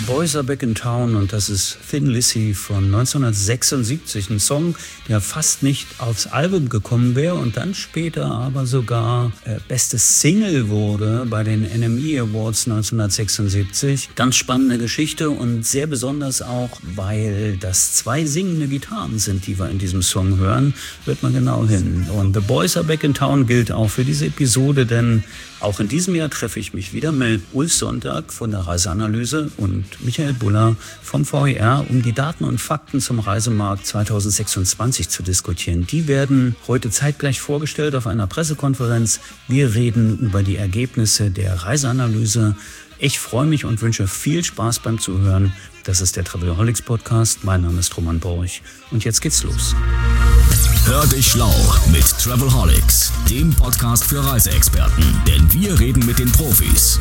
Boys Are Back in Town und das ist Thin Lizzy von 1976. Ein Song, der fast nicht aufs Album gekommen wäre und dann später aber sogar bestes Single wurde bei den NME Awards 1976. Ganz spannende Geschichte und sehr besonders auch, weil das 2 singende Gitarren sind, die wir in diesem Song hören, hört man genau hin. Und The Boys Are Back in Town gilt auch für diese Episode, denn auch in diesem Jahr treffe ich mich wieder mit Ulf Sonntag von der Reiseanalyse und Michael Buller vom VER, um die Daten und Fakten zum Reisemarkt 2026 zu diskutieren. Die werden heute zeitgleich vorgestellt auf einer Pressekonferenz. Wir reden über die Ergebnisse der Reiseanalyse. Ich freue mich und wünsche viel Spaß beim Zuhören. Das ist der Travelholics Podcast. Mein Name ist Roman Borch und jetzt geht's los. Hör dich schlau mit Travelholics, dem Podcast für Reiseexperten, denn wir reden mit den Profis.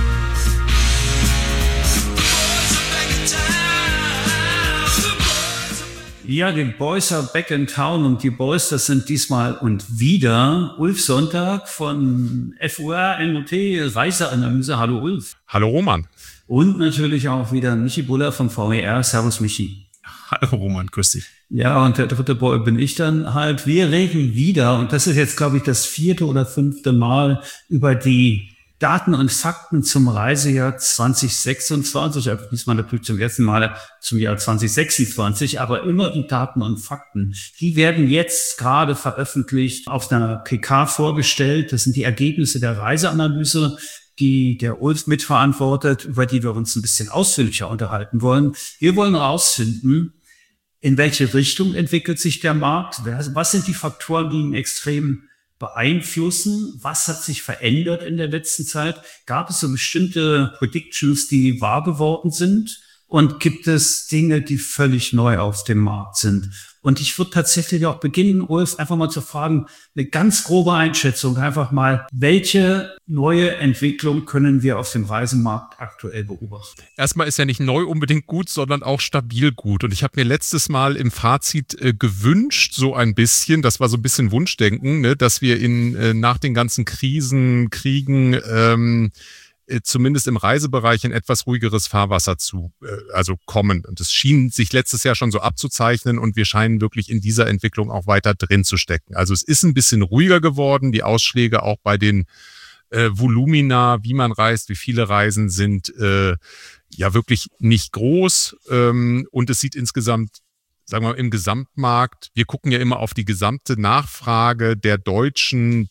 Ja, die Boys are back in town und die Boys, das sind diesmal und wieder Ulf Sonntag von FUR NOT Reiseanalyse. Hallo Ulf. Hallo Roman. Und natürlich auch wieder Michi Buller vom VER. Servus Michi. Hallo Roman, grüß dich. Ja, und der dritte Boy bin ich dann halt. Wir reden wieder, und das ist jetzt, glaube ich, das 4. oder 5. Mal über die Daten und Fakten zum Reisejahr 2026. Also diesmal natürlich zum ersten Mal zum Jahr 2026, aber immer die Daten und Fakten. Die werden jetzt gerade veröffentlicht, auf einer PK vorgestellt. Das sind die Ergebnisse der Reiseanalyse, die der Ulf mitverantwortet, über die wir uns ein bisschen ausführlicher unterhalten wollen. Wir wollen herausfinden, in welche Richtung entwickelt sich der Markt? Was sind die Faktoren, die ihn extrem beeinflussen? Was hat sich verändert in der letzten Zeit? Gab es so bestimmte Predictions, die wahr geworden sind? Und gibt es Dinge, die völlig neu auf dem Markt sind? Und ich würde tatsächlich auch beginnen, Ulf, einfach mal zu fragen, eine ganz grobe Einschätzung, einfach mal, welche neue Entwicklung können wir auf dem Reisemarkt aktuell beobachten? Erstmal ist ja nicht neu unbedingt gut, sondern auch stabil gut. Und ich habe mir letztes Mal im Fazit gewünscht, so ein bisschen, das war so ein bisschen Wunschdenken, ne, dass wir nach den ganzen Krisen, Kriegen, zumindest im Reisebereich in etwas ruhigeres Fahrwasser kommen. Und es schien sich letztes Jahr schon so abzuzeichnen und wir scheinen wirklich in dieser Entwicklung auch weiter drin zu stecken. Also es ist ein bisschen ruhiger geworden. Die Ausschläge auch bei den Volumina, wie man reist, wie viele Reisen sind ja wirklich nicht groß. Und es sieht insgesamt, sagen wir mal, im Gesamtmarkt, wir gucken ja immer auf die gesamte Nachfrage der deutschen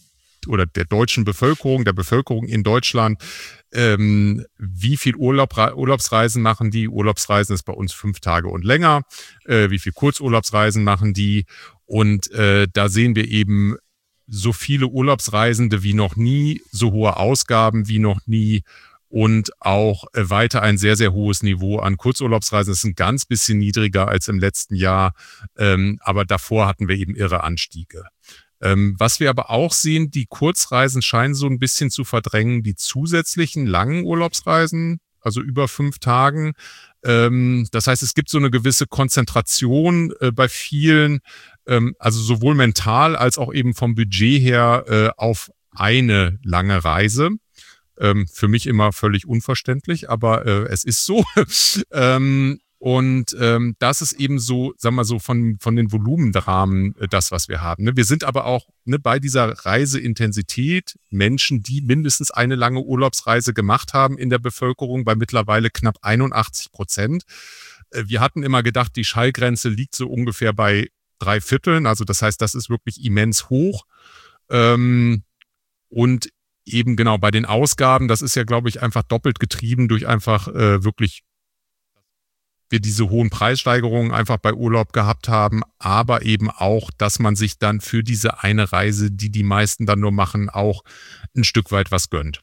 Bevölkerung, der Bevölkerung in Deutschland, wie viel Urlaubsreisen machen die? Urlaubsreisen ist bei uns 5 Tage und länger. Wie viel Kurzurlaubsreisen machen die? Und da sehen wir eben so viele Urlaubsreisende wie noch nie, so hohe Ausgaben wie noch nie und auch weiter ein sehr, sehr hohes Niveau an Kurzurlaubsreisen. Das ist ein ganz bisschen niedriger als im letzten Jahr, aber davor hatten wir eben irre Anstiege. Was wir aber auch sehen, die Kurzreisen scheinen so ein bisschen zu verdrängen, die zusätzlichen langen Urlaubsreisen, also über 5 Tagen. Das heißt, es gibt so eine gewisse Konzentration bei vielen, also sowohl mental als auch eben vom Budget her auf eine lange Reise. Für mich immer völlig unverständlich, aber es ist so. Und das ist eben so, sagen wir mal so, von den Volumenrahmen das, was wir haben. Ne? Wir sind aber auch bei dieser Reiseintensität Menschen, die mindestens eine lange Urlaubsreise gemacht haben in der Bevölkerung, bei mittlerweile knapp 81%. Wir hatten immer gedacht, die Schallgrenze liegt so ungefähr bei 3/4. Also das heißt, das ist wirklich immens hoch. Und eben genau bei den Ausgaben, das ist ja, glaube ich, einfach doppelt getrieben durch einfach wirklich wir diese hohen Preissteigerungen einfach bei Urlaub gehabt haben, aber eben auch, dass man sich dann für diese eine Reise, die die meisten dann nur machen, auch ein Stück weit was gönnt.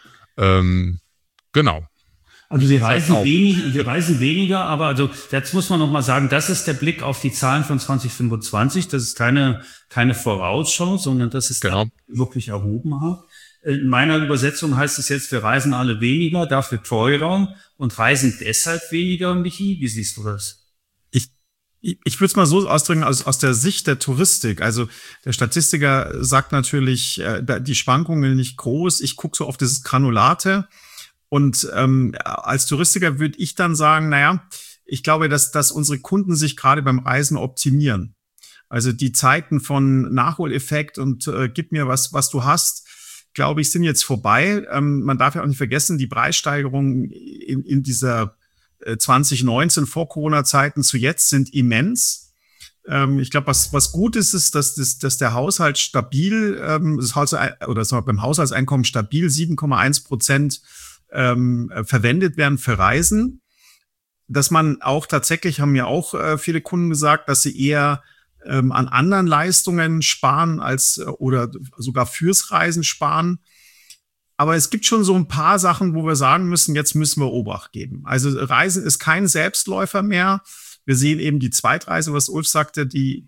Genau. Also wir reisen weniger, aber also jetzt muss man noch mal sagen, das ist der Blick auf die Zahlen von 2025. Das ist keine Vorausschau, sondern das ist genau. Wirklich erhoben habe. In meiner Übersetzung heißt es jetzt, wir reisen alle weniger, dafür teurer und reisen deshalb weniger. Michi, wie siehst du das? Ich würde es mal so ausdrücken, aus der Sicht der Touristik. Also der Statistiker sagt natürlich, die Schwankungen nicht groß. Ich gucke so auf dieses Granulate Und als Touristiker würde ich dann sagen, naja, ich glaube, dass unsere Kunden sich gerade beim Reisen optimieren. Also die Zeiten von Nachholeffekt und gib mir was du hast, glaube ich, sind jetzt vorbei. Man darf ja auch nicht vergessen, die Preissteigerungen in dieser 2019 vor Corona-Zeiten zu jetzt sind immens. Ich glaube, was gut ist, dass der Haushalt stabil, beim Haushaltseinkommen stabil 7,1% verwendet werden für Reisen. Dass man auch tatsächlich, haben ja auch viele Kunden gesagt, dass sie eher an anderen Leistungen sparen oder sogar fürs Reisen sparen. Aber es gibt schon so ein paar Sachen, wo wir sagen müssen, jetzt müssen wir Obacht geben. Also Reisen ist kein Selbstläufer mehr. Wir sehen eben die Zweitreise, was Ulf sagte,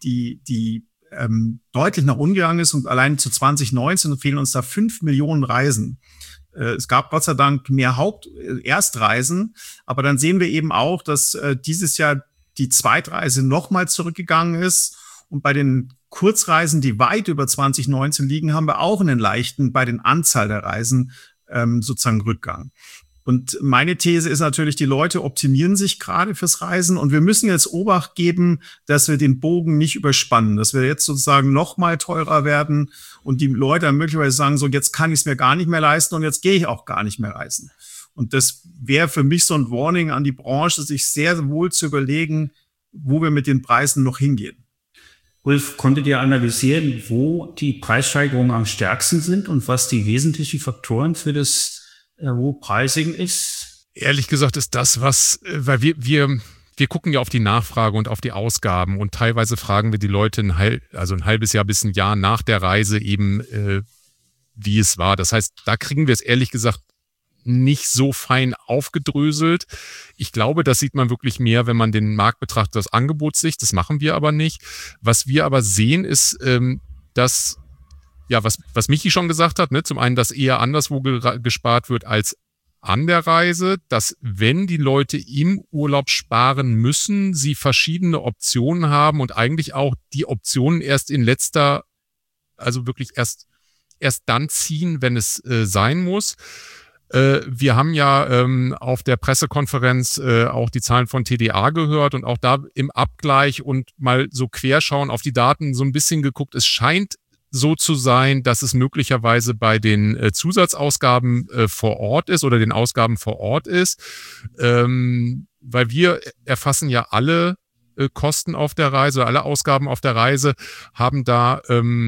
die deutlich nach unten gegangen ist, und allein zu 2019 fehlen uns da 5 Millionen Reisen. Es gab Gott sei Dank mehr Erstreisen, aber dann sehen wir eben auch, dass dieses Jahr die Zweitreise nochmal zurückgegangen ist. Und bei den Kurzreisen, die weit über 2019 liegen, haben wir auch einen leichten, bei den Anzahl der Reisen sozusagen Rückgang. Und meine These ist natürlich, die Leute optimieren sich gerade fürs Reisen, und wir müssen jetzt Obacht geben, dass wir den Bogen nicht überspannen, dass wir jetzt sozusagen noch mal teurer werden und die Leute dann möglicherweise sagen, so jetzt kann ich es mir gar nicht mehr leisten und jetzt gehe ich auch gar nicht mehr reisen. Und das wäre für mich so ein Warning an die Branche, sich sehr wohl zu überlegen, wo wir mit den Preisen noch hingehen. Ulf, konntet ihr analysieren, wo die Preissteigerungen am stärksten sind und was die wesentlichen Faktoren für das Pricing ist? Ehrlich gesagt ist das, weil wir gucken ja auf die Nachfrage und auf die Ausgaben, und teilweise fragen wir die Leute ein halbes Jahr bis ein Jahr nach der Reise eben, wie es war. Das heißt, da kriegen wir es ehrlich gesagt nicht so fein aufgedröselt. Ich glaube, das sieht man wirklich mehr, wenn man den Markt betrachtet aus Angebotssicht. Das machen wir aber nicht. Was wir aber sehen, ist, dass, ja, was Michi schon gesagt hat, ne, zum einen, dass eher anderswo gespart wird als an der Reise, dass wenn die Leute im Urlaub sparen müssen, sie verschiedene Optionen haben und eigentlich auch die Optionen also wirklich erst dann ziehen, wenn es sein muss. Wir haben ja auf der Pressekonferenz auch die Zahlen von TDA gehört und auch da im Abgleich und mal so querschauen auf die Daten so ein bisschen geguckt. Es scheint so zu sein, dass es möglicherweise bei den Zusatzausgaben vor Ort ist oder den Ausgaben vor Ort ist, weil wir erfassen ja alle Kosten auf der Reise, alle Ausgaben auf der Reise, haben da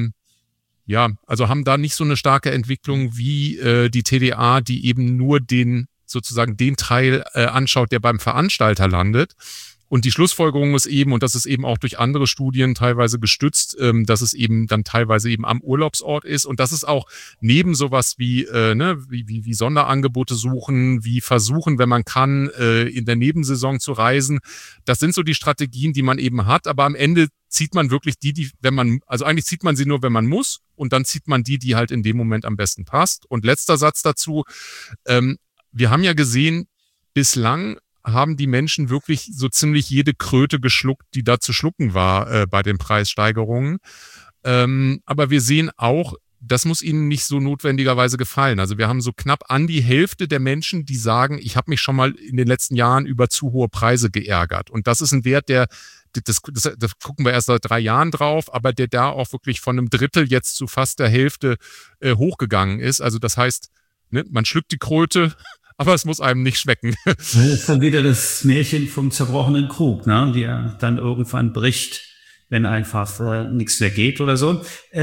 haben da nicht so eine starke Entwicklung wie die TDA, die eben nur den Teil anschaut, der beim Veranstalter landet. Und die Schlussfolgerung ist eben, und das ist eben auch durch andere Studien teilweise gestützt, dass es eben dann teilweise eben am Urlaubsort ist und dass es auch neben sowas wie Sonderangebote suchen, wie versuchen, wenn man kann, in der Nebensaison zu reisen. Das sind so die Strategien, die man eben hat, aber am Ende zieht man wirklich eigentlich zieht man sie nur, wenn man muss, und dann zieht man die halt in dem Moment am besten passt. Und letzter Satz dazu, wir haben ja gesehen, bislang haben die Menschen wirklich so ziemlich jede Kröte geschluckt, die da zu schlucken war bei den Preissteigerungen. Aber wir sehen auch, das muss ihnen nicht so notwendigerweise gefallen. Also wir haben so knapp an die Hälfte der Menschen, die sagen, ich habe mich schon mal in den letzten Jahren über zu hohe Preise geärgert. Und das ist ein Wert, das gucken wir erst seit 3 Jahren drauf, aber der da auch wirklich von einem Drittel jetzt zu fast der Hälfte hochgegangen ist. Also das heißt, ne, man schluckt die Kröte, aber es muss einem nicht schmecken. Das ist dann wieder das Märchen vom zerbrochenen Krug, ne, der dann irgendwann bricht, wenn einfach nichts mehr geht oder so.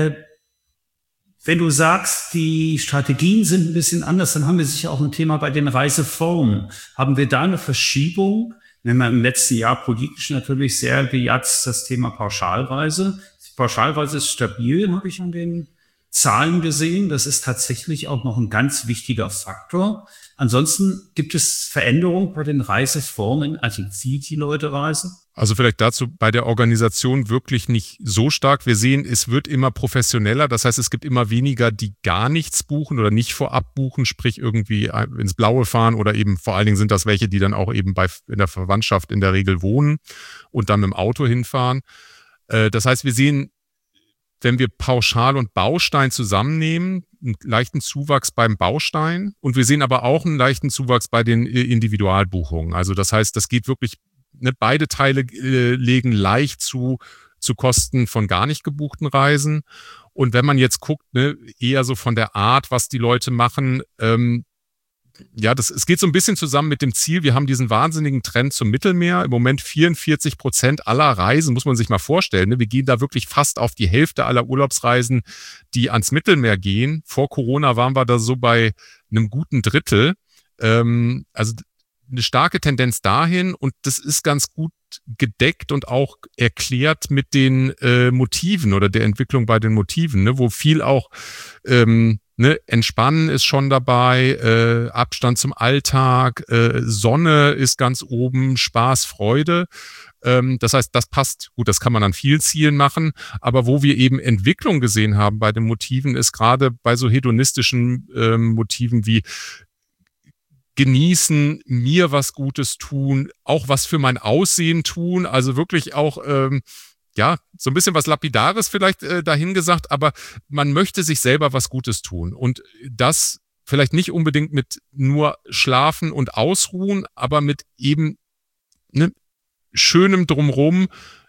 Wenn du sagst, die Strategien sind ein bisschen anders, dann haben wir sicher auch ein Thema bei den Reiseformen. Haben wir da eine Verschiebung? Wenn man im letzten Jahr politisch natürlich sehr gejatzt das Thema Pauschalreise. Die Pauschalreise ist stabil, habe ich an den Zahlen gesehen. Das ist tatsächlich auch noch ein ganz wichtiger Faktor. Ansonsten gibt es Veränderungen bei den Reiseformen, also wie die Leute reisen? Also vielleicht dazu bei der Organisation wirklich nicht so stark. Wir sehen, es wird immer professioneller. Das heißt, es gibt immer weniger, die gar nichts buchen oder nicht vorab buchen, sprich irgendwie ins Blaue fahren, oder eben vor allen Dingen sind das welche, die dann auch eben in der Verwandtschaft in der Regel wohnen und dann mit dem Auto hinfahren. Das heißt, wir sehen, wenn wir Pauschal und Baustein zusammennehmen, einen leichten Zuwachs beim Baustein und wir sehen aber auch einen leichten Zuwachs bei den Individualbuchungen. Also das heißt, das geht wirklich, ne, beide Teile legen leicht zu Kosten von gar nicht gebuchten Reisen. Und wenn man jetzt guckt, ne, eher so von der Art, was die Leute machen, es geht so ein bisschen zusammen mit dem Ziel. Wir haben diesen wahnsinnigen Trend zum Mittelmeer. Im Moment 44% aller Reisen, muss man sich mal vorstellen. Ne? Wir gehen da wirklich fast auf die Hälfte aller Urlaubsreisen, die ans Mittelmeer gehen. Vor Corona waren wir da so bei einem guten Drittel. Also eine starke Tendenz dahin und das ist ganz gut gedeckt und auch erklärt mit den Motiven oder der Entwicklung bei den Motiven, ne? Wo viel auch Entspannen ist schon dabei, Abstand zum Alltag, Sonne ist ganz oben, Spaß, Freude. Das heißt, das passt gut, das kann man an vielen Zielen machen, aber wo wir eben Entwicklung gesehen haben bei den Motiven, ist gerade bei so hedonistischen Motiven wie genießen, mir was Gutes tun, auch was für mein Aussehen tun, also wirklich auch so ein bisschen was Lapidares vielleicht dahingesagt, aber man möchte sich selber was Gutes tun und das vielleicht nicht unbedingt mit nur Schlafen und Ausruhen, aber mit eben schönem Drumrum,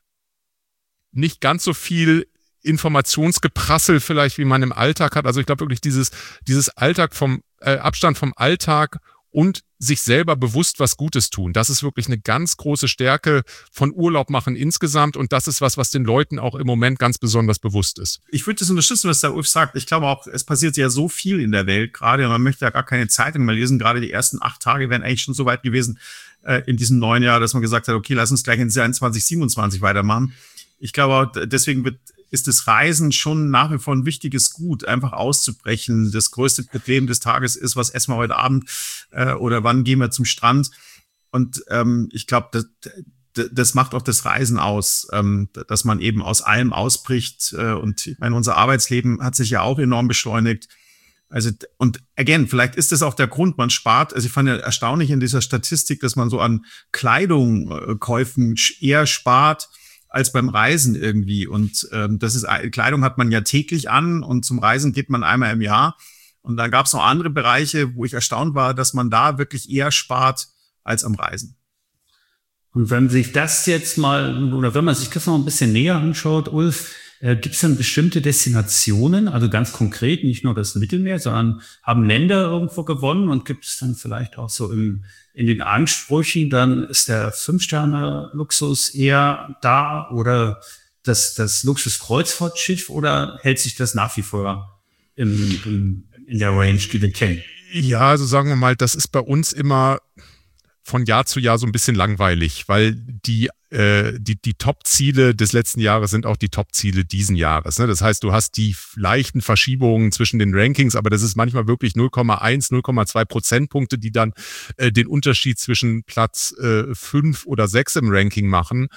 nicht ganz so viel Informationsgeprassel vielleicht, wie man im Alltag hat. Also ich glaube wirklich dieses Abstand vom Alltag und sich selber bewusst was Gutes tun. Das ist wirklich eine ganz große Stärke von Urlaub machen insgesamt und das ist was den Leuten auch im Moment ganz besonders bewusst ist. Ich würde das unterstützen, was der Ulf sagt. Ich glaube auch, es passiert ja so viel in der Welt gerade. Man möchte ja gar keine Zeitung mehr lesen. Gerade die ersten 8 Tage wären eigentlich schon so weit gewesen in diesem neuen Jahr, dass man gesagt hat, okay, lass uns gleich in 2027 weitermachen. Ich glaube auch, deswegen ist das Reisen schon nach wie vor ein wichtiges Gut, einfach auszubrechen. Das größte Problem des Tages ist, was essen wir heute Abend oder wann gehen wir zum Strand. Und ich glaube, das macht auch das Reisen aus, dass man eben aus allem ausbricht. Und ich meine, unser Arbeitsleben hat sich ja auch enorm beschleunigt. Also, und again, vielleicht ist das auch der Grund, man spart. Also ich fand ja erstaunlich in dieser Statistik, dass man so an Kleidungkäufen eher spart als beim Reisen irgendwie. Und Kleidung hat man ja täglich an und zum Reisen geht man einmal im Jahr. Und dann gab es noch andere Bereiche, wo ich erstaunt war, dass man da wirklich eher spart als am Reisen. Und wenn sich das jetzt mal, oder wenn man sich das noch ein bisschen näher anschaut, Ulf, gibt es dann bestimmte Destinationen, also ganz konkret, nicht nur das Mittelmeer, sondern haben Länder irgendwo gewonnen und gibt es dann vielleicht auch so in den Ansprüchen, dann ist der 5-Sterne-Luxus eher da oder das Luxus-Kreuzfahrtschiff oder hält sich das nach wie vor in der Range, die wir kennen? Ja, also sagen wir mal, das ist bei uns immer von Jahr zu Jahr so ein bisschen langweilig, weil die Top-Ziele des letzten Jahres sind auch die Top-Ziele diesen Jahres. Ne? Das heißt, du hast die leichten Verschiebungen zwischen den Rankings, aber das ist manchmal wirklich 0,1, 0,2 Prozentpunkte, die dann den Unterschied zwischen Platz 5 oder 6 im Ranking machen.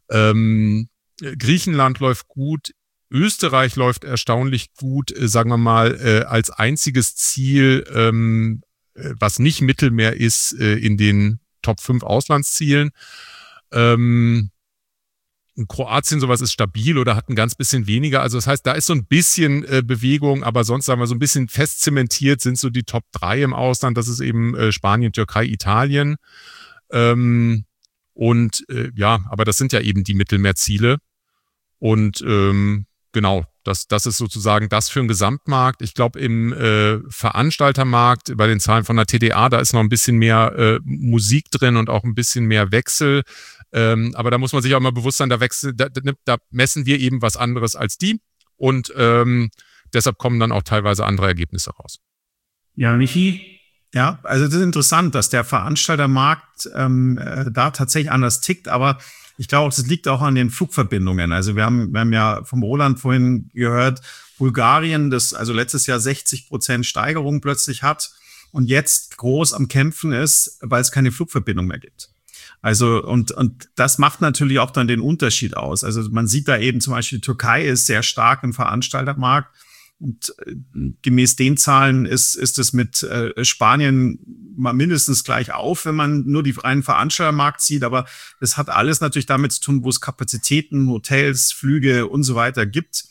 Griechenland läuft gut. Österreich läuft erstaunlich gut, sagen wir mal, als einziges Ziel, was nicht Mittelmeer ist, in den Top 5 Auslandszielen. In Kroatien sowas ist stabil oder hat ein ganz bisschen weniger. Also das heißt, da ist so ein bisschen Bewegung, aber sonst sagen wir so ein bisschen fest zementiert sind so die Top 3 im Ausland. Das ist eben Spanien, Türkei, Italien. Aber das sind ja eben die Mittelmeerziele. Und genau, das ist sozusagen das für den Gesamtmarkt. Ich glaube, im Veranstaltermarkt, bei den Zahlen von der TDA, da ist noch ein bisschen mehr Musik drin und auch ein bisschen mehr Wechsel. Aber da muss man sich auch mal bewusst sein, da messen wir eben was anderes als die. Und deshalb kommen dann auch teilweise andere Ergebnisse raus. Ja, Michi? Ja, also das ist interessant, dass der Veranstaltermarkt da tatsächlich anders tickt, aber ich glaube, das liegt auch an den Flugverbindungen. Also wir haben ja vom Roland vorhin gehört, Bulgarien, das also letztes Jahr 60% Steigerung plötzlich hat und jetzt groß am Kämpfen ist, weil es keine Flugverbindung mehr gibt. Also und das macht natürlich auch dann den Unterschied aus. Also man sieht da eben zum Beispiel, die Türkei ist sehr stark im Veranstaltermarkt. Und gemäß den Zahlen ist es mit Spanien mal mindestens gleich auf, wenn man nur die reinen Veranstaltermarkt sieht. Aber das hat alles natürlich damit zu tun, wo es Kapazitäten, Hotels, Flüge und so weiter gibt.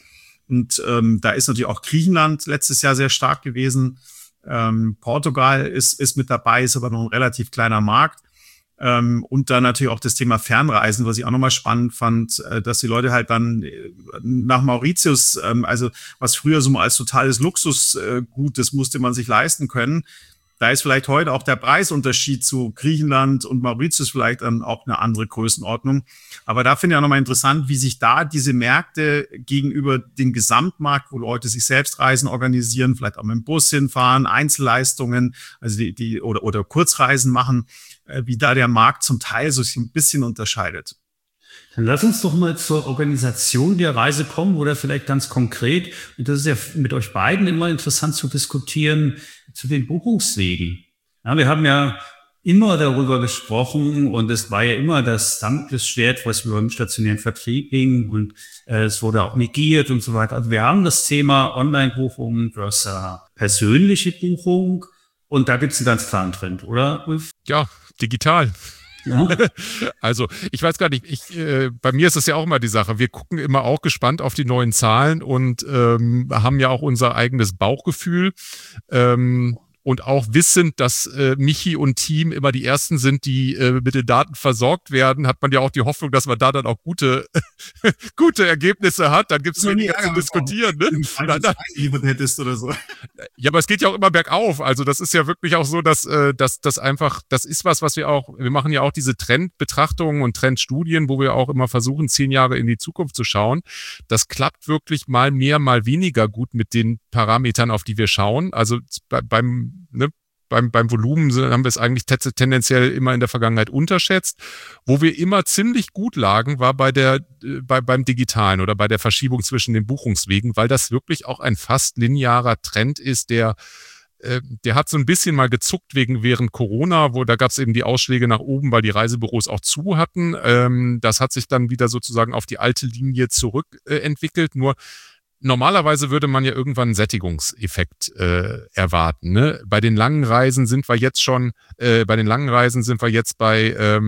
Und da ist natürlich auch Griechenland letztes Jahr sehr stark gewesen. Portugal ist mit dabei, ist aber noch ein relativ kleiner Markt. Und dann natürlich auch das Thema Fernreisen, was ich auch nochmal spannend fand, dass die Leute halt dann nach Mauritius, also was früher so mal als totales Luxusgut, das musste man sich leisten können. Da ist vielleicht heute auch der Preisunterschied zu Griechenland und Mauritius vielleicht dann auch eine andere Größenordnung. Aber da finde ich auch nochmal interessant, wie sich da diese Märkte gegenüber dem Gesamtmarkt, wo Leute sich selbst Reisen organisieren, vielleicht auch mit dem Bus hinfahren, Einzelleistungen, also oder Kurzreisen machen, wie da der Markt zum Teil so sich ein bisschen unterscheidet. Dann lass uns doch mal zur Organisation der Reise kommen oder vielleicht ganz konkret. Und das ist ja mit euch beiden immer interessant zu diskutieren, zu den Buchungswegen. Ja, wir haben ja immer darüber gesprochen und es war ja immer das Damoklesschwert, was über den stationären Vertrieb ging und es wurde auch negiert und so weiter. Also wir haben das Thema Online-Buchungen versus persönliche Buchung und da gibt es einen ganz klaren Trend, oder, Ulf? Ja, digital. Ja. Also ich weiß gar nicht, bei mir ist das ja auch immer die Sache, wir gucken immer auch gespannt auf die neuen Zahlen und haben ja auch unser eigenes Bauchgefühl und auch wissend, dass Michi und Team immer die Ersten sind, die mit den Daten versorgt werden, hat man ja auch die Hoffnung, dass man da dann auch gute Ergebnisse hat. Dann gibt es weniger zu diskutieren. Ne? Hättest oder so. Ja, aber es geht ja auch immer bergauf. Also das ist ja wirklich auch so, dass das einfach, das ist was wir machen ja auch diese Trendbetrachtungen und Trendstudien, wo wir auch immer versuchen, 10 Jahre in die Zukunft zu schauen. Das klappt wirklich mal mehr, mal weniger gut mit den Parametern, auf die wir schauen. Also beim Volumen haben wir es eigentlich tendenziell immer in der Vergangenheit unterschätzt. Wo wir immer ziemlich gut lagen, war beim Digitalen oder bei der Verschiebung zwischen den Buchungswegen, weil das wirklich auch ein fast linearer Trend ist, der hat so ein bisschen mal gezuckt während Corona, da gab es eben die Ausschläge nach oben, weil die Reisebüros auch zu hatten. Das hat sich dann wieder sozusagen auf die alte Linie zurückentwickelt. Nur normalerweise würde man ja irgendwann einen Sättigungseffekt erwarten. Ne? Bei den langen Reisen sind wir jetzt bei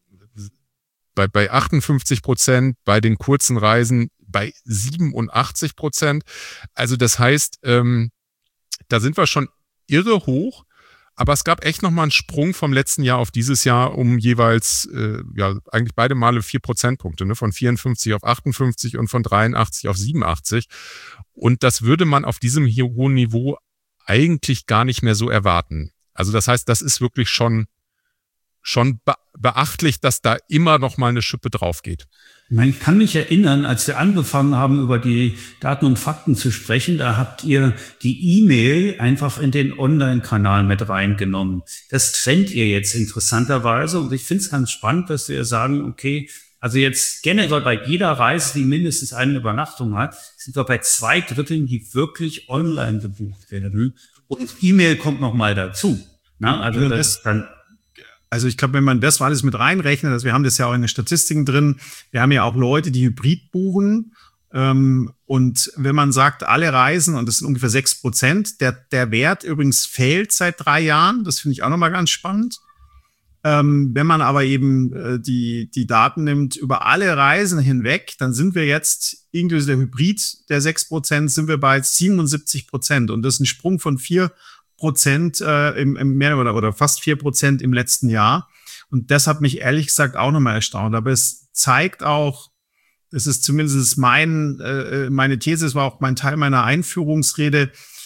58%, bei den kurzen Reisen bei 87%. Also das heißt, da sind wir schon irre hoch. Aber es gab echt nochmal einen Sprung vom letzten Jahr auf dieses Jahr um jeweils, eigentlich beide Male 4 Prozentpunkte, ne? Von 54 auf 58 und von 83 auf 87. Und das würde man auf diesem hohen Niveau eigentlich gar nicht mehr so erwarten. Also das heißt, das ist wirklich schon beachtlich, dass da immer noch mal eine Schippe drauf geht. Ich kann mich erinnern, als wir angefangen haben, über die Daten und Fakten zu sprechen, da habt ihr die E-Mail einfach in den Online-Kanal mit reingenommen. Das trennt ihr jetzt interessanterweise und ich finde es ganz spannend, dass wir sagen, okay, also jetzt generell bei jeder Reise, die mindestens eine Übernachtung hat, sind wir bei 2/3, die wirklich online gebucht werden und E-Mail kommt noch mal dazu. Na, also das dann. Also ich glaube, wenn man das alles mit reinrechnet, also wir haben das ja auch in den Statistiken drin, wir haben ja auch Leute, die Hybrid buchen. Und wenn man sagt, alle Reisen, und das sind ungefähr 6%, der Wert übrigens fällt seit 3 Jahren, das finde ich auch nochmal ganz spannend. Wenn man aber eben die Daten nimmt über alle Reisen hinweg, dann sind wir jetzt, inklusive der Hybrid der 6%, sind wir bei 77%. Und das ist ein Sprung von 4% im mehr oder fast 4% im letzten Jahr. Und das hat mich ehrlich gesagt auch nochmal erstaunt. Aber es zeigt auch, das ist zumindest meine These, es war auch mein Teil meiner Einführungsrede.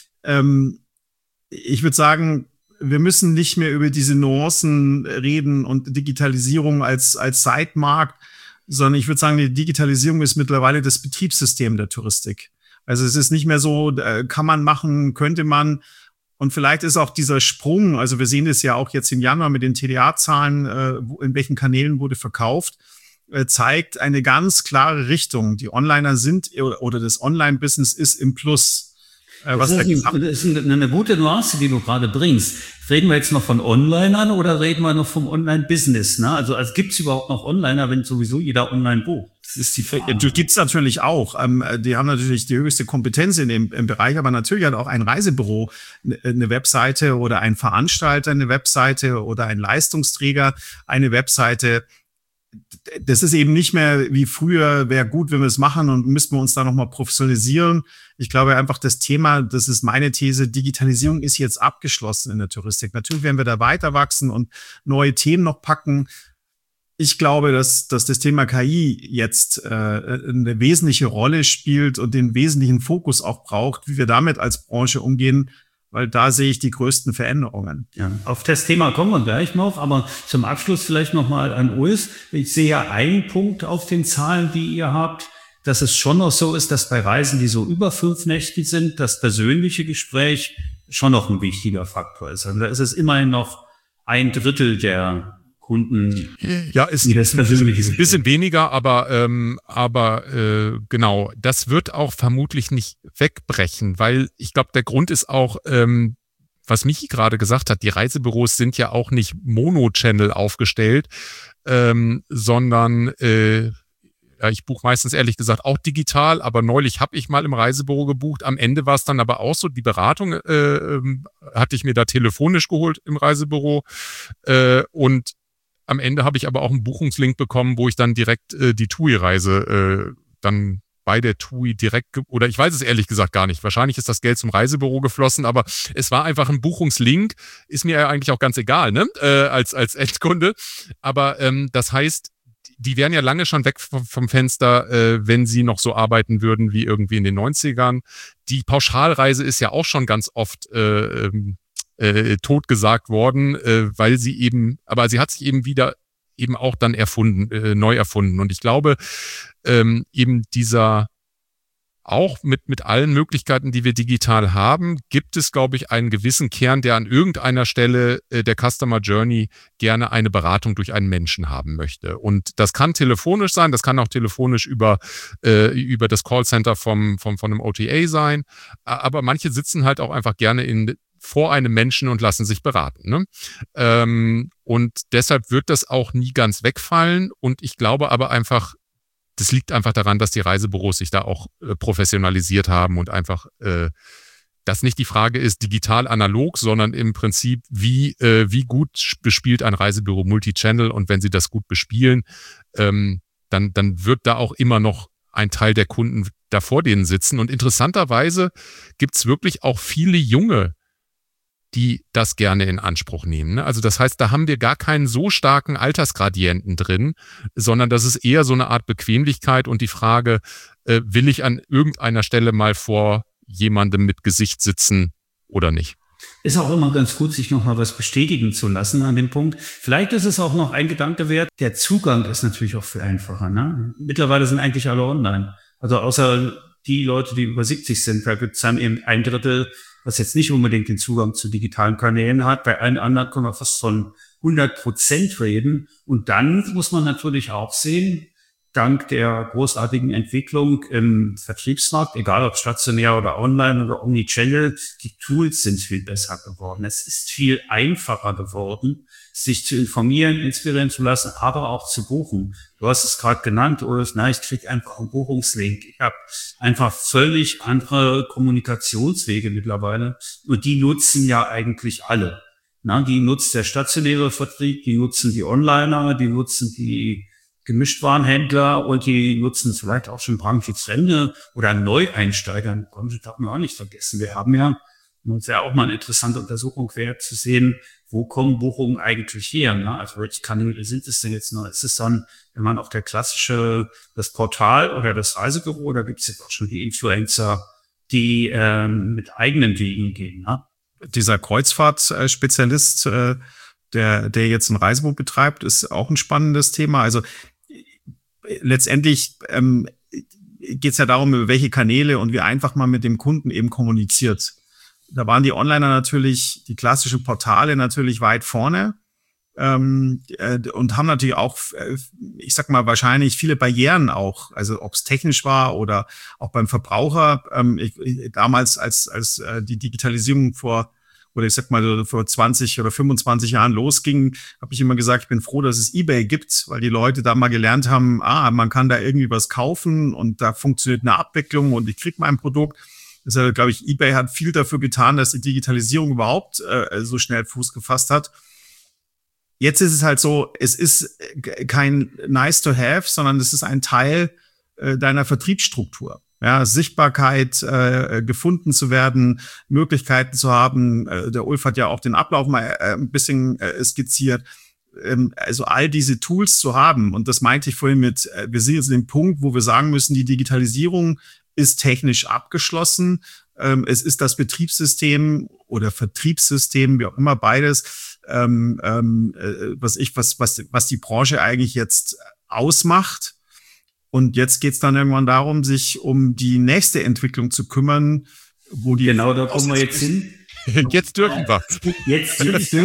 Ich würde sagen, wir müssen nicht mehr über diese Nuancen reden und Digitalisierung als Seitmarkt, sondern ich würde sagen, die Digitalisierung ist mittlerweile das Betriebssystem der Touristik. Also es ist nicht mehr so, kann man machen, könnte man. Und vielleicht ist auch dieser Sprung, also wir sehen das ja auch jetzt im Januar mit den TDA-Zahlen, in welchen Kanälen wurde verkauft, zeigt eine ganz klare Richtung. Die Onliner sind oder das Online-Business ist im Plus. Das ist eine gute Nuance, die du gerade bringst. Reden wir jetzt noch von Onlinern oder reden wir noch vom Online-Business? Ne? Also gibt es überhaupt noch Onliner, wenn sowieso jeder online bucht? Das ist die gibt's natürlich auch. Die haben natürlich die höchste Kompetenz im Bereich, aber natürlich hat auch ein Reisebüro eine Webseite oder ein Veranstalter eine Webseite oder ein Leistungsträger eine Webseite. das ist eben nicht mehr wie früher, wäre gut, wenn wir es machen und müssten wir uns da nochmal professionalisieren. Ich glaube einfach, das Thema, das ist meine These, Digitalisierung ist jetzt abgeschlossen in der Touristik. Natürlich werden wir da weiter wachsen und neue Themen noch packen. Ich glaube, dass das Thema KI jetzt eine wesentliche Rolle spielt und den wesentlichen Fokus auch braucht, wie wir damit als Branche umgehen, weil da sehe ich die größten Veränderungen. Ja, auf das Thema kommen wir gleich noch, aber zum Abschluss vielleicht nochmal an Urs. Ich sehe ja einen Punkt auf den Zahlen, die ihr habt, dass es schon noch so ist, dass bei Reisen, die so über 5 Nächte sind, das persönliche Gespräch schon noch ein wichtiger Faktor ist. Also da ist es immerhin noch 1/3 der Kunden. Ja, ist ein bisschen weniger, aber genau, das wird auch vermutlich nicht wegbrechen, weil ich glaube, der Grund ist auch, was Michi gerade gesagt hat, die Reisebüros sind ja auch nicht Mono-Channel aufgestellt, sondern ja, ich buche meistens ehrlich gesagt auch digital, aber neulich habe ich mal im Reisebüro gebucht. Am Ende war es dann aber auch so, die Beratung hatte ich mir da telefonisch geholt im Reisebüro und am Ende habe ich aber auch einen Buchungslink bekommen, wo ich dann direkt die TUI-Reise dann bei der TUI direkt, oder ich weiß es ehrlich gesagt gar nicht. Wahrscheinlich ist das Geld zum Reisebüro geflossen, aber es war einfach ein Buchungslink. Ist mir ja eigentlich auch ganz egal, ne? Als Endkunde. Aber das heißt, die wären ja lange schon weg vom Fenster, wenn sie noch so arbeiten würden wie irgendwie in den 90ern. Die Pauschalreise ist ja auch schon ganz oft totgesagt worden, weil sie eben, aber sie hat sich eben wieder eben auch dann neu erfunden. Und ich glaube, eben dieser, auch mit allen Möglichkeiten, die wir digital haben, gibt es, glaube ich, einen gewissen Kern, der an irgendeiner Stelle der Customer Journey gerne eine Beratung durch einen Menschen haben möchte. Und das kann telefonisch sein, das kann auch telefonisch über das Callcenter von einem OTA sein. Aber manche sitzen halt auch einfach gerne vor einem Menschen und lassen sich beraten. Ne? Und deshalb wird das auch nie ganz wegfallen. Und ich glaube aber einfach, das liegt einfach daran, dass die Reisebüros sich da auch professionalisiert haben und einfach, dass nicht die Frage ist digital analog, sondern im Prinzip, wie gut bespielt ein Reisebüro Multichannel, und wenn sie das gut bespielen, dann wird da auch immer noch ein Teil der Kunden da vor denen sitzen. Und interessanterweise gibt's wirklich auch viele Junge, die das gerne in Anspruch nehmen. Also das heißt, da haben wir gar keinen so starken Altersgradienten drin, sondern das ist eher so eine Art Bequemlichkeit und die Frage, will ich an irgendeiner Stelle mal vor jemandem mit Gesicht sitzen oder nicht? Ist auch immer ganz gut, sich noch mal was bestätigen zu lassen an dem Punkt. Vielleicht ist es auch noch ein Gedanke wert. Der Zugang ist natürlich auch viel einfacher. Ne? Mittlerweile sind eigentlich alle online. Also außer die Leute, die über 70 sind, da gibt es dann eben 1/3, was jetzt nicht unbedingt den Zugang zu digitalen Kanälen hat. Bei allen anderen können wir fast von 100% reden. Und dann muss man natürlich auch sehen, dank der großartigen Entwicklung im Vertriebsmarkt, egal ob stationär oder online oder Omnichannel, die Tools sind viel besser geworden. Es ist viel einfacher geworden, sich zu informieren, inspirieren zu lassen, aber auch zu buchen. Du hast es gerade genannt, Ulf, ich kriege einfach einen Buchungslink. Ich habe einfach völlig andere Kommunikationswege mittlerweile und die nutzen ja eigentlich alle. Die nutzt der stationäre Vertrieb, die nutzen die Onliner, die nutzen die Gemischtwarenhändler und die nutzen vielleicht auch schon branchenfremde oder Neueinsteiger. Das darf man auch nicht vergessen. Wir haben ja, das wäre auch mal eine interessante Untersuchung wert, zu sehen, wo kommen Buchungen eigentlich her? Also welche Kanäle sind es denn jetzt noch? Ist es dann, wenn man auf das Portal oder das Reisebüro, oder gibt es jetzt auch schon die Influencer, die mit eigenen Wegen gehen? Ne? Dieser Kreuzfahrtspezialist, der jetzt ein Reisebüro betreibt, ist auch ein spannendes Thema. Also letztendlich geht es ja darum, über welche Kanäle und wie einfach man mit dem Kunden eben kommuniziert. Da waren die Onliner natürlich, die klassischen Portale natürlich weit vorne und haben natürlich auch, ich sag mal, wahrscheinlich viele Barrieren auch, also ob es technisch war oder auch beim Verbraucher. Damals, als die Digitalisierung vor 20 oder 25 Jahren losging, habe ich immer gesagt, ich bin froh, dass es eBay gibt, weil die Leute da mal gelernt haben, man kann da irgendwie was kaufen und da funktioniert eine Abwicklung und ich kriege mein Produkt. Deshalb glaube ich, eBay hat viel dafür getan, dass die Digitalisierung überhaupt so schnell Fuß gefasst hat. Jetzt ist es halt so, es ist kein nice to have, sondern es ist ein Teil deiner Vertriebsstruktur. Ja, Sichtbarkeit, gefunden zu werden, Möglichkeiten zu haben. Der Ulf hat ja auch den Ablauf mal ein bisschen skizziert. Also all diese Tools zu haben. Und das meinte ich vorhin mit, wir sind jetzt an dem Punkt, wo wir sagen müssen, die Digitalisierung ist technisch abgeschlossen. Es ist das Betriebssystem oder Vertriebssystem, wie auch immer beides, was die Branche eigentlich jetzt ausmacht. Und jetzt geht's dann irgendwann darum, sich um die nächste Entwicklung zu kümmern, wo die... Genau, da kommen wir jetzt hin. Jetzt dürfen wir. Jetzt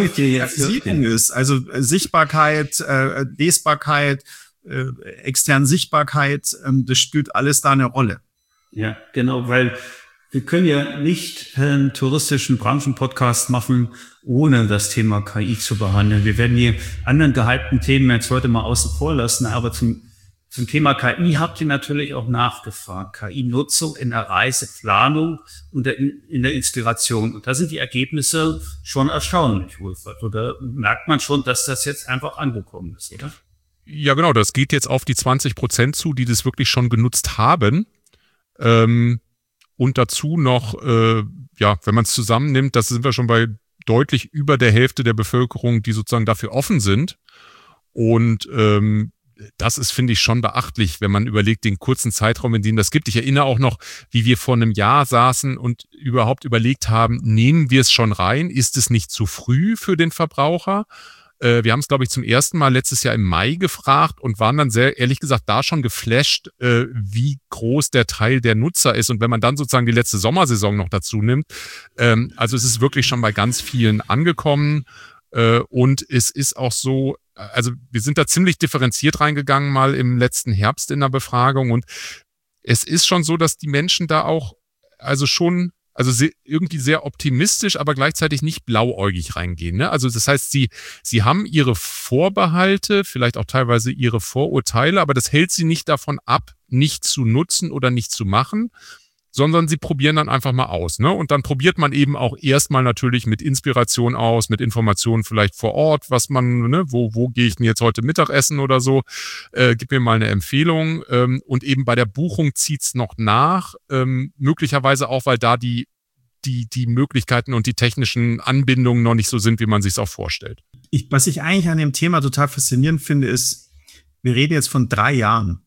ist. Also Sichtbarkeit, Lesbarkeit, externe Sichtbarkeit, das spielt alles da eine Rolle. Ja, genau, weil wir können ja nicht einen touristischen Branchenpodcast machen, ohne das Thema KI zu behandeln. Wir werden die anderen gehypten Themen jetzt heute mal außen vor lassen, aber zum Thema KI habt ihr natürlich auch nachgefragt. KI-Nutzung in der Reiseplanung und in der Inspiration. Und da sind die Ergebnisse schon erstaunlich, Wolfert. Oder merkt man schon, dass das jetzt einfach angekommen ist, oder? Ja, genau. Das geht jetzt auf die 20% zu, die das wirklich schon genutzt haben. Und dazu noch, wenn man es zusammennimmt, das sind wir schon bei deutlich über der Hälfte der Bevölkerung, die sozusagen dafür offen sind. Und das ist, finde ich, schon beachtlich, wenn man überlegt, den kurzen Zeitraum, in dem das gibt. Ich erinnere auch noch, wie wir vor einem Jahr saßen und überhaupt überlegt haben, nehmen wir es schon rein? Ist es nicht zu früh für den Verbraucher? Wir haben es, glaube ich, zum ersten Mal letztes Jahr im Mai gefragt und waren dann sehr, ehrlich gesagt, da schon geflasht, wie groß der Teil der Nutzer ist. Und wenn man dann sozusagen die letzte Sommersaison noch dazu nimmt, also es ist wirklich schon bei ganz vielen angekommen. Und es ist auch so, also wir sind da ziemlich differenziert reingegangen mal im letzten Herbst in der Befragung und es ist schon so, dass die Menschen da auch irgendwie sehr optimistisch, aber gleichzeitig nicht blauäugig reingehen. Ne? Also das heißt, sie haben ihre Vorbehalte, vielleicht auch teilweise ihre Vorurteile, aber das hält sie nicht davon ab, nicht zu nutzen oder nicht zu machen, sondern sie probieren dann einfach mal aus. Ne? Und dann probiert man eben auch erstmal natürlich mit Inspiration aus, mit Informationen vielleicht vor Ort, was man, ne, wo gehe ich denn jetzt heute Mittagessen oder so, gib mir mal eine Empfehlung. Und eben bei der Buchung zieht's noch nach, möglicherweise auch, weil da die Möglichkeiten und die technischen Anbindungen noch nicht so sind, wie man sich es auch vorstellt. Was ich eigentlich an dem Thema total faszinierend finde, ist, wir reden jetzt von 3 Jahren.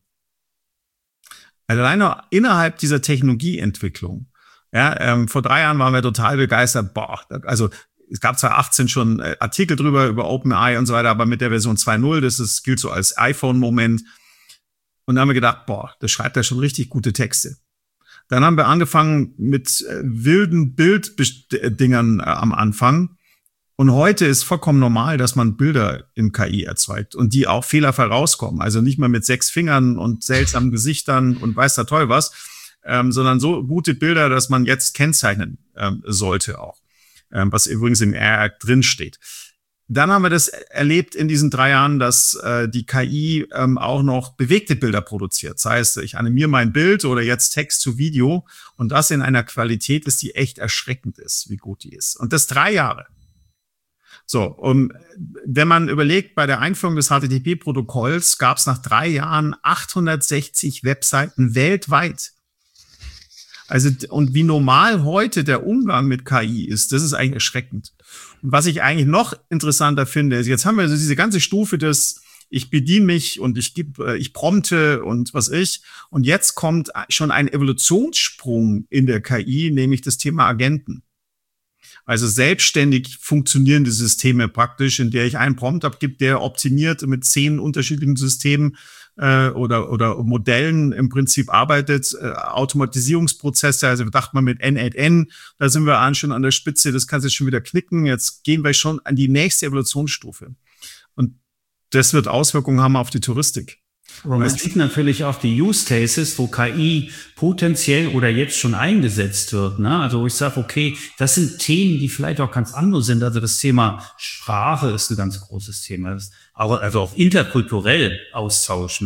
Also alleine innerhalb dieser Technologieentwicklung, vor 3 Jahren waren wir total begeistert. Also es gab 2018 schon Artikel drüber, über OpenAI und so weiter, aber mit der Version 2.0, gilt so als iPhone-Moment. Und dann haben wir gedacht, das schreibt ja schon richtig gute Texte. Dann haben wir angefangen mit wilden Bilddingern am Anfang. Und heute ist vollkommen normal, dass man Bilder in KI erzeugt und die auch fehlerfrei rauskommen. Also nicht mal mit 6 Fingern und seltsamen Gesichtern und weiß der Teufel was, sondern so gute Bilder, dass man jetzt kennzeichnen sollte auch, was übrigens im AR drin steht. Dann haben wir das erlebt in diesen 3 Jahren, dass die KI auch noch bewegte Bilder produziert. Das heißt, ich animiere mein Bild oder jetzt Text zu Video und das in einer Qualität ist, die echt erschreckend ist, wie gut die ist. Und das 3 Jahre. So, wenn man überlegt, bei der Einführung des HTTP-Protokolls gab es nach 3 Jahren 860 Webseiten weltweit. Also, und wie normal heute der Umgang mit KI ist, das ist eigentlich erschreckend. Und was ich eigentlich noch interessanter finde, ist, jetzt haben wir also diese ganze Stufe des, ich bediene mich und ich prompte und und jetzt kommt schon ein Evolutionssprung in der KI, nämlich das Thema Agenten. Also selbstständig funktionierende Systeme praktisch, in der ich einen Prompt abgebe, der optimiert mit 10 unterschiedlichen Systemen oder Modellen im Prinzip arbeitet, Automatisierungsprozesse, also dachte man mit N8N, da sind wir schon an der Spitze, das kannst du jetzt schon wieder knicken, jetzt gehen wir schon an die nächste Evolutionsstufe. Und das wird Auswirkungen haben auf die Touristik. Und es gibt natürlich auch die Use Cases, wo KI potenziell oder jetzt schon eingesetzt wird. Ne? Also wo ich sage, okay, das sind Themen, die vielleicht auch ganz anders sind. Also das Thema Sprache ist ein ganz großes Thema. Also auch interkulturell Austausch. Ne?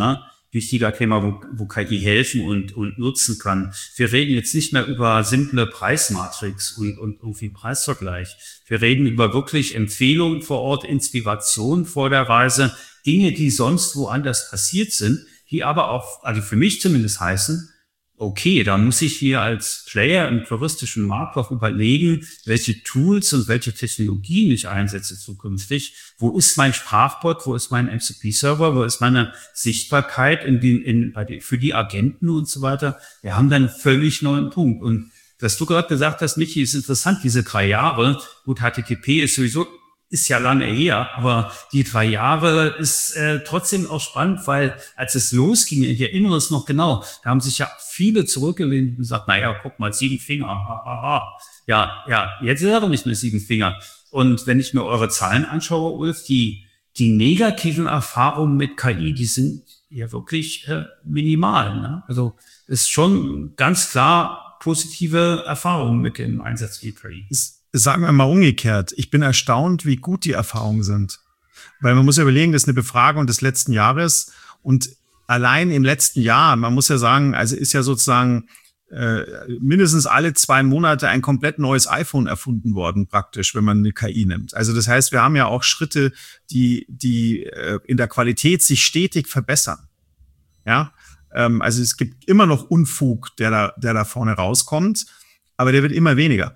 wichtiger Thema, wo KI helfen und nutzen kann. Wir reden jetzt nicht mehr über simple Preismatrix und irgendwie Preisvergleich. Wir reden über wirklich Empfehlungen vor Ort, Inspiration vor der Reise, Dinge, die sonst woanders passiert sind, die aber auch, also für mich zumindest heißen, okay, da muss ich hier als Player im touristischen Markt auch überlegen, welche Tools und welche Technologien ich einsetze zukünftig. Wo ist mein Sprachbot? Wo ist mein MCP-Server? Wo ist meine Sichtbarkeit für die Agenten und so weiter? Wir haben dann einen völlig neuen Punkt. Und was du gerade gesagt hast, Michi, ist interessant, diese 3 Jahre. Gut, HTTP ist ja lange her, aber die 3 Jahre ist trotzdem auch spannend, weil als es losging, ich erinnere es noch genau, da haben sich ja viele zurückgelehnt und gesagt, naja, guck mal, 7 Finger. Ja, jetzt ist aber nicht mehr 7 Finger. Und wenn ich mir eure Zahlen anschaue, Ulf, die negativen Erfahrungen mit KI, die sind ja wirklich minimal. Ne? Also ist schon ganz klar positive Erfahrungen mit dem Einsatz von KI. Sagen wir mal umgekehrt, ich bin erstaunt, wie gut die Erfahrungen sind. Weil man muss ja überlegen, das ist eine Befragung des letzten Jahres und allein im letzten Jahr, man muss ja sagen, also ist ja sozusagen mindestens alle 2 Monate ein komplett neues iPhone erfunden worden, praktisch, wenn man eine KI nimmt. Also das heißt, wir haben ja auch Schritte, die in der Qualität sich stetig verbessern. Ja, also es gibt immer noch Unfug, der da vorne rauskommt, aber der wird immer weniger.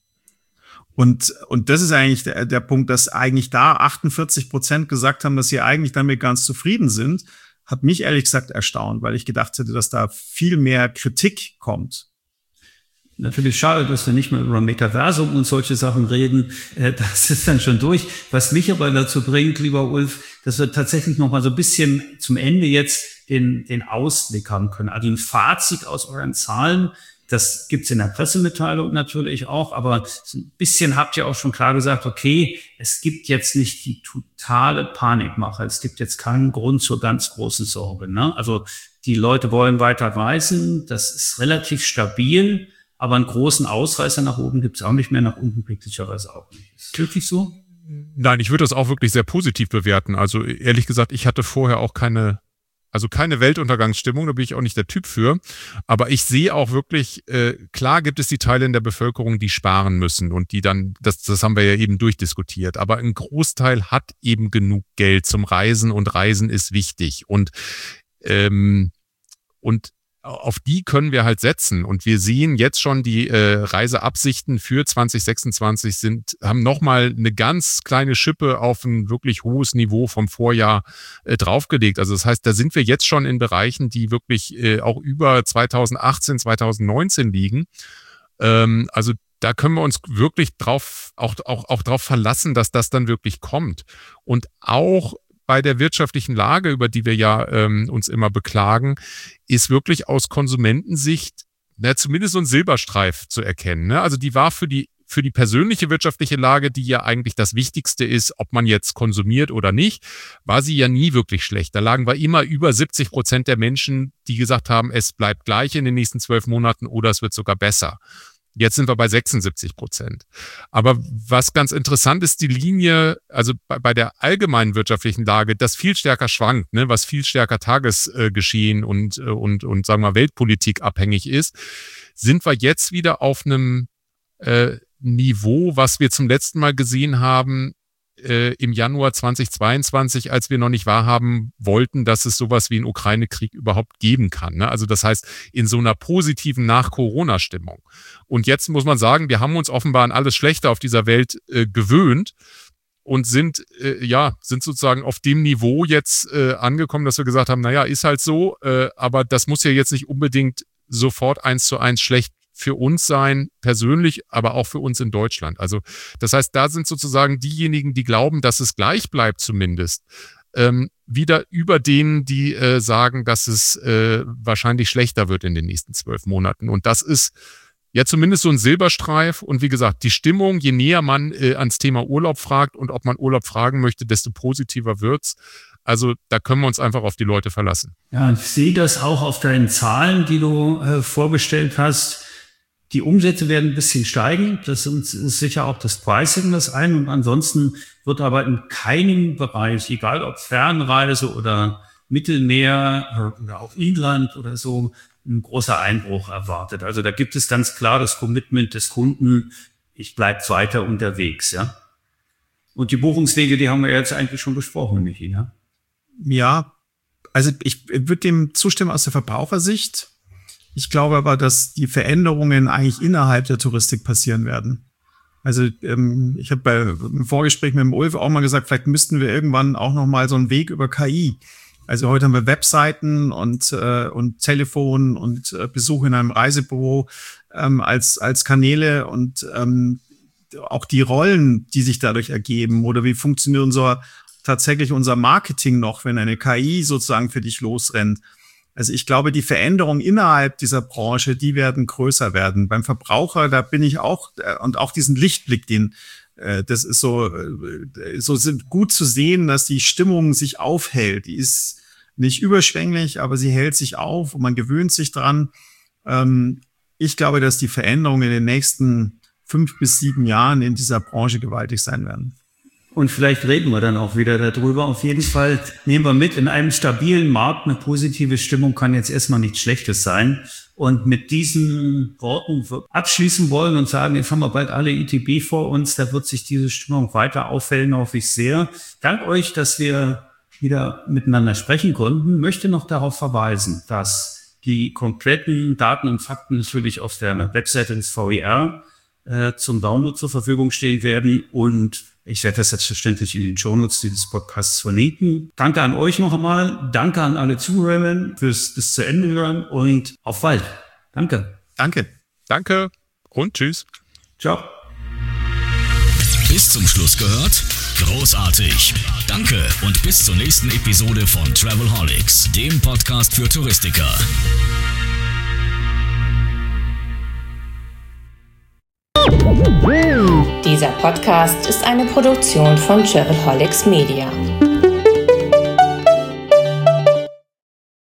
Und das ist eigentlich der Punkt, dass eigentlich da 48% gesagt haben, dass sie eigentlich damit ganz zufrieden sind, hat mich ehrlich gesagt erstaunt, weil ich gedacht hätte, dass da viel mehr Kritik kommt. Natürlich schade, dass wir nicht mehr über Metaversum und solche Sachen reden. Das ist dann schon durch. Was mich aber dazu bringt, lieber Ulf, dass wir tatsächlich noch mal so ein bisschen zum Ende jetzt den Ausblick haben können. Also ein Fazit aus euren Zahlen. Das gibt's in der Pressemitteilung natürlich auch, aber ein bisschen habt ihr auch schon klar gesagt, okay, es gibt jetzt nicht die totale Panikmache, es gibt jetzt keinen Grund zur ganz großen Sorge. Ne? Also die Leute wollen weiter reisen, das ist relativ stabil, aber einen großen Ausreißer nach oben gibt's auch nicht mehr, nach unten glücklicherweise auch nicht. Ist wirklich so? Nein, ich würde das auch wirklich sehr positiv bewerten. Also ehrlich gesagt, ich hatte vorher auch keine Weltuntergangsstimmung, da bin ich auch nicht der Typ für. Aber ich sehe auch wirklich, klar gibt es die Teile in der Bevölkerung, die sparen müssen und die dann, das haben wir ja eben durchdiskutiert. Aber ein Großteil hat eben genug Geld zum Reisen und Reisen ist wichtig. Und auf die können wir halt setzen. Und wir sehen jetzt schon, die Reiseabsichten für 2026 haben nochmal eine ganz kleine Schippe auf ein wirklich hohes Niveau vom Vorjahr draufgelegt. Also das heißt, da sind wir jetzt schon in Bereichen, die wirklich auch über 2018, 2019 liegen. Also da können wir uns wirklich auch drauf verlassen, dass das dann wirklich kommt. Und auch bei der wirtschaftlichen Lage, über die wir ja uns immer beklagen, ist wirklich aus Konsumentensicht zumindest so ein Silberstreif zu erkennen. Ne? Also die war für die persönliche wirtschaftliche Lage, die ja eigentlich das Wichtigste ist, ob man jetzt konsumiert oder nicht, war sie ja nie wirklich schlecht. Da lagen wir immer über 70% der Menschen, die gesagt haben, es bleibt gleich in den nächsten 12 Monaten oder es wird sogar besser. Jetzt sind wir bei 76%. Aber was ganz interessant ist, die Linie, also bei der allgemeinen wirtschaftlichen Lage, das viel stärker schwankt, ne, was viel stärker Tagesgeschehen und sagen wir mal Weltpolitik abhängig ist, sind wir jetzt wieder auf einem Niveau, was wir zum letzten Mal gesehen haben im Januar 2022, als wir noch nicht wahrhaben wollten, dass es sowas wie einen Ukraine-Krieg überhaupt geben kann. Ne? Also das heißt, in so einer positiven Nach-Corona-Stimmung. Und jetzt muss man sagen, wir haben uns offenbar an alles Schlechte auf dieser Welt gewöhnt und sind sozusagen auf dem Niveau jetzt angekommen, dass wir gesagt haben, naja, ist halt so, aber das muss ja jetzt nicht unbedingt sofort 1:1 schlecht für uns sein, persönlich, aber auch für uns in Deutschland. Also das heißt, da sind sozusagen diejenigen, die glauben, dass es gleich bleibt zumindest, wieder über denen, die sagen, dass es wahrscheinlich schlechter wird in den nächsten 12 Monaten. Und das ist ja zumindest so ein Silberstreif. Und wie gesagt, die Stimmung, je näher man ans Thema Urlaub fragt und ob man Urlaub fragen möchte, desto positiver wird's. Also da können wir uns einfach auf die Leute verlassen. Ja, ich sehe das auch auf deinen Zahlen, die du vorgestellt hast. Die Umsätze werden ein bisschen steigen. Das ist sicher auch das Pricing das ein. Und ansonsten wird aber in keinem Bereich, egal ob Fernreise oder Mittelmeer oder auch Inland oder so ein großer Einbruch erwartet. Also da gibt es ganz klar das Commitment des Kunden, ich bleibe weiter unterwegs, ja. Und die Buchungswege, die haben wir jetzt eigentlich schon besprochen, Michi, ja? Ja, also ich würde dem zustimmen aus der Verbrauchersicht. Ich glaube aber, dass die Veränderungen eigentlich innerhalb der Touristik passieren werden. Also ich habe im Vorgespräch mit dem Ulf auch mal gesagt, vielleicht müssten wir irgendwann auch noch mal so einen Weg über KI. Also heute haben wir Webseiten und Telefon und Besuch in einem Reisebüro als Kanäle und auch die Rollen, die sich dadurch ergeben, oder wie funktioniert tatsächlich unser Marketing noch, wenn eine KI sozusagen für dich losrennt. Also ich glaube, die Veränderungen innerhalb dieser Branche, die werden größer werden. Beim Verbraucher, da bin ich auch, und auch diesen Lichtblick, das ist so gut zu sehen, dass die Stimmung sich aufhält. Die ist nicht überschwänglich, aber sie hält sich auf und man gewöhnt sich dran. Ich glaube, dass die Veränderungen in den nächsten 5 bis 7 Jahren in dieser Branche gewaltig sein werden. Und vielleicht reden wir dann auch wieder darüber. Auf jeden Fall nehmen wir mit, in einem stabilen Markt eine positive Stimmung kann jetzt erstmal nichts Schlechtes sein. Und mit diesen Worten abschließen wollen und sagen, jetzt haben wir bald alle ITB vor uns, da wird sich diese Stimmung weiter aufhellen, hoffe ich sehr. Dank euch, dass wir wieder miteinander sprechen konnten, möchte noch darauf verweisen, dass die kompletten Daten und Fakten natürlich auf der Webseite des VER zum Download zur Verfügung stehen werden, und ich werde das selbstverständlich in den Shownotes dieses Podcasts verlinken. Danke an euch noch einmal, danke an alle Zuhörer fürs bis zu Ende hören und auf bald. Danke. Danke und tschüss. Ciao. Bis zum Schluss gehört? Großartig. Danke und bis zur nächsten Episode von Travelholics, dem Podcast für Touristiker. Dieser Podcast ist eine Produktion von Travelholics Media.